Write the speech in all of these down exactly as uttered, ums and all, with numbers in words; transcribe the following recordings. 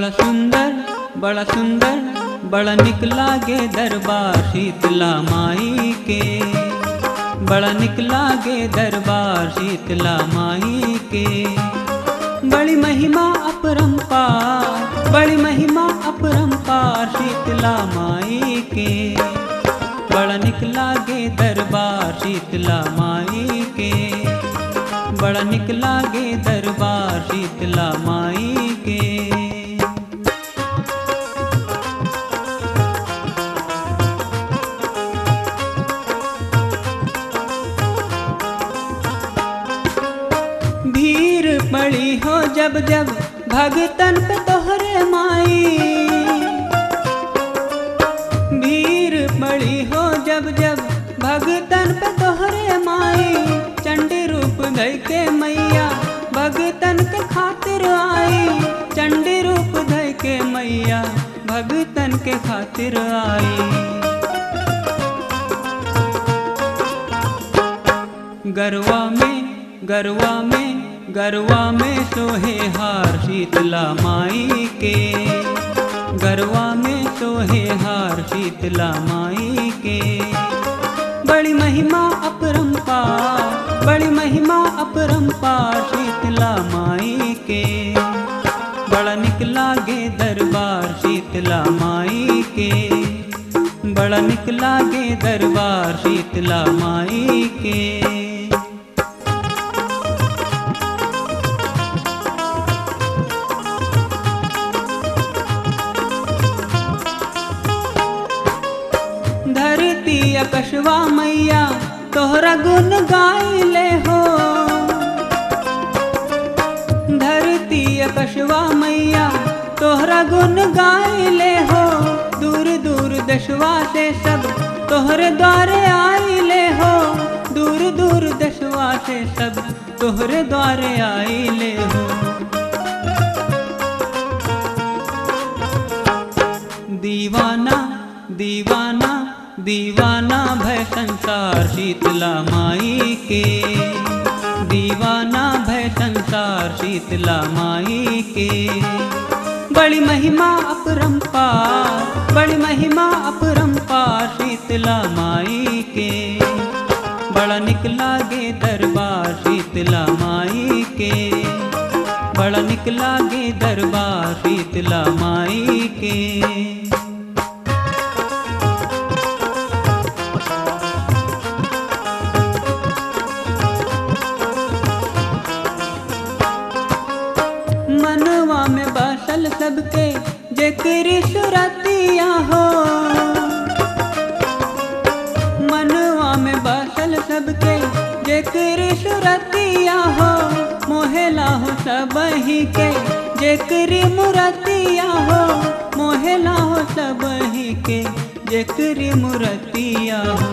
सुंदर बड़ा सुंदर बड़ा निक लागे दरबार शीतला माई के। बड़ा निक लागे दरबार शीतला माई के। बड़ी महिमा अपरंपार बड़ी महिमा अपरंपार शीतला माई के। बड़ा निक लागे दरबार शीतला माई के। बड़ा निक लागे दरबार शीतला माई के। भीड़ पड़ी हो जब जब भगतन पे तोहरे माई। भीड़ पड़ी हो जब जब भगतन पे तोहरे माई। चंडी रूप धई के मैया भगतन के खातिर आई। चंडी रूप धई के मैया भगतन के खातिर आई। गरवा में गरवा में गरवा में सोहे हार शीतला माई के। गरवा में सोहे हार शीतला माई के। बड़ी महिमा अपरंपार बड़ी महिमा अपरंपार शीतला माई के। बड़ा निक लागे दरबार शीतला माई के। बड़ा निक लागे दरबार शीतला माई के। धरती अकशवा मैया तोहरा गुण गाइले हो। धरती अकशवा मैया तोहरा गुण गाइले हो। दूर दूर दशवा से सब तोहरे द्वारे आइले हो। दूर दूर दशवा से सब तोहरे द्वारे आइले हो। दीवाना दीवाना दीवाना भय संसार शीतला माई के। दीवाना भय संसार शीतला माई के। बड़ी महिमा अपरंपार बड़ी महिमा अपरंपार शीतला माई के। बड़ा निक लागे दरबार शीतला माई के। बड़ा निक लागे दरबार शीतला माई के। मनवा में बासल सबके जेकरी सुरतिया हो। मनवा में बासल सबके जेकरी सुरतिया हो। मोहेला हो सब ही के जेकरी मुरतिया हो। मोहेला हो सब ही के जेकरी मुरतिया हो।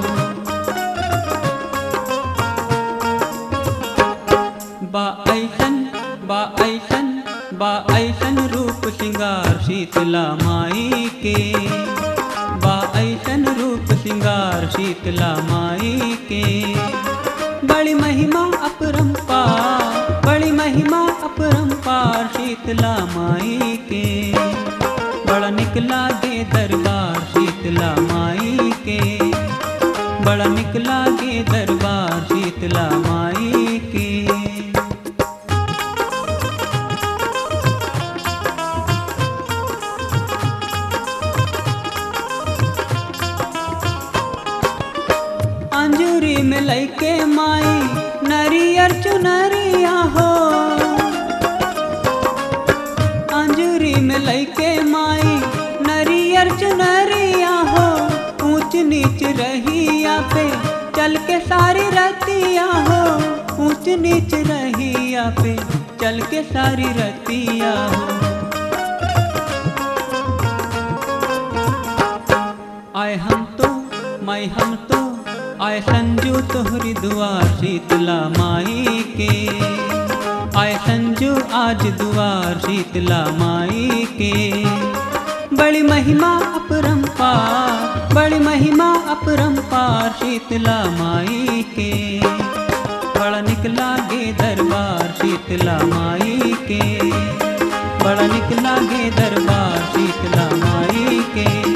बा ऐसन बा ऐसन बा ऐसन रूप सिंगार शीतला माई के। बा ऐसन रूप सिंगार शीतला माई के। बड़ी महिमा अपरंपार बड़ी महिमा अपरंपार शीतला माई के। बड़ा निक लागे दरबार शीतला माई के। बड़ा निक लागे दरबार शीतला माई के। अंजूरी में लैके माई नरियर चुनरिया हो। अंजूरी में लैके माई नरियर चुनरिया हो। ऊंच नीच रहिया पे चल के सारी रतिया हो। ऊंच नीच रहिया पे चल के सारी रतिया हो। आए हम तो माई हम तो आए संजू तोहरी दुआर शीतला माई के। आए संजू आज दुआर शीतला माई के। बड़ी महिमा अपरंपार बड़ी महिमा अपरंपार शीतला माई के। बड़ा निक लागे दरबार शीतला माई के। बड़ा निक लागे दरबार शीतला माई के।